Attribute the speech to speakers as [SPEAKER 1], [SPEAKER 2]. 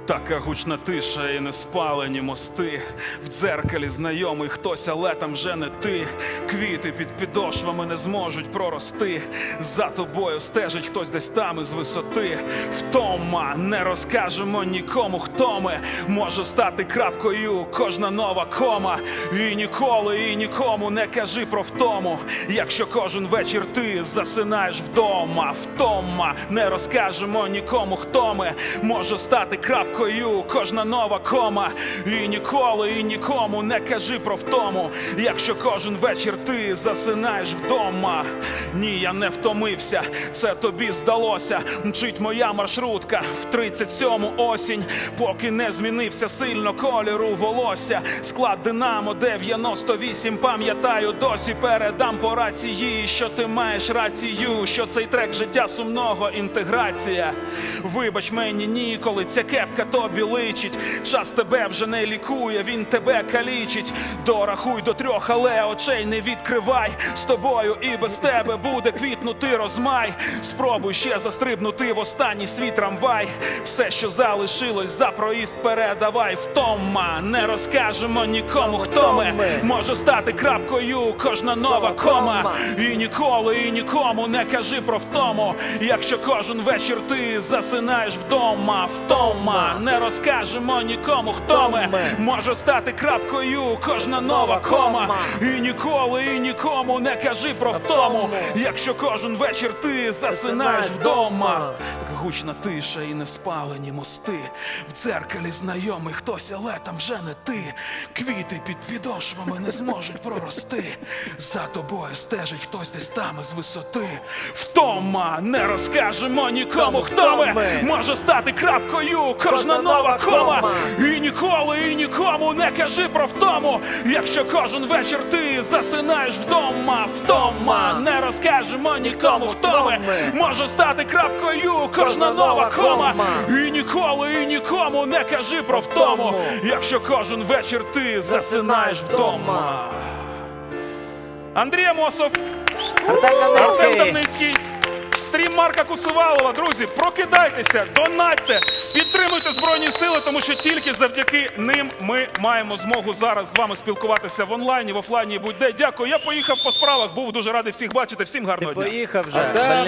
[SPEAKER 1] Така гучна тиша і неспалені мости. В дзеркалі знайомий хтось, але там вже не ти. Квіти під підошвами не зможуть прорости. За тобою стежить хтось десь там із висоти. Втома, не розкажемо нікому, хто ми. Може стати крапкою кожна нова кома. І ніколи, і нікому не кажи про втому. Якщо кожен вечір ти засинаєш вдома. Втома, не розкажемо нікому, хто ми. Може стати крапкою кожна нова кома. І ніколи, і нікому не кажи про втому. Якщо кожен вечір ти засинаєш вдома. Ні, я не втомився, це тобі здалося. Мчить моя маршрутка в 37-му осінь. Поки не змінився сильно кольору волосся. Склад Динамо 98, пам'ятаю досі. Передам по рації, що ти маєш рацію, що цей трек життя сумного інтеграція. Вибач мені ніколи, ця кепка тобі личить. Час тебе вже не лікує, він тебе калічить. Дорахуй до 3, але очей не відкривай. З тобою і без тебе буде квітнути розмай. Спробуй ще застрибнути в останній свій трамвай. Все, що залишилось, за проїзд передавай. Втома, не розкажемо нікому, хто ми. Може стати крапкою кожна нова кома. І ніколи, і нікому не кажи про втому. Якщо кожен вечір ти засинаєш вдома. Втома, не розкажемо нікому, хто ми. Може стати крапкою кожна нова кома. І ніколи, і нікому не кажи про втому. Якщо кожен вечір ти засинаєш вдома. Така гучна тиша і неспалені мости. В дзеркалі знайомий хтось, але там вже не ти. Квіти під підошвами не зможуть прорости. За тобою стежить хтось десь там із висоти. Втома, не розкажемо нікому, хто ми. Може стати крапкою кожна нова кома. І ніколи, і нікому не кажи про втому. Якщо кожен вечір ти засинаєш вдома. Втома, не розкажемо нікому, хто ми. Може стати крапкою кожна нова кома. І ніколи, і нікому не кажи про втому. Якщо кожен вечір ти засинаєш вдома. Андрій Амосов, Арсен Давницький, стрім Марка Куцевалова. Друзі, прокидайтеся, донатьте, підтримуйте Збройні Сили, тому що тільки завдяки ним ми маємо змогу зараз з вами спілкуватися в онлайні, в офлайні, будь-де. Дякую, я поїхав по справах, був дуже радий всіх бачити. Всім гарного дня.
[SPEAKER 2] Поїхав вже.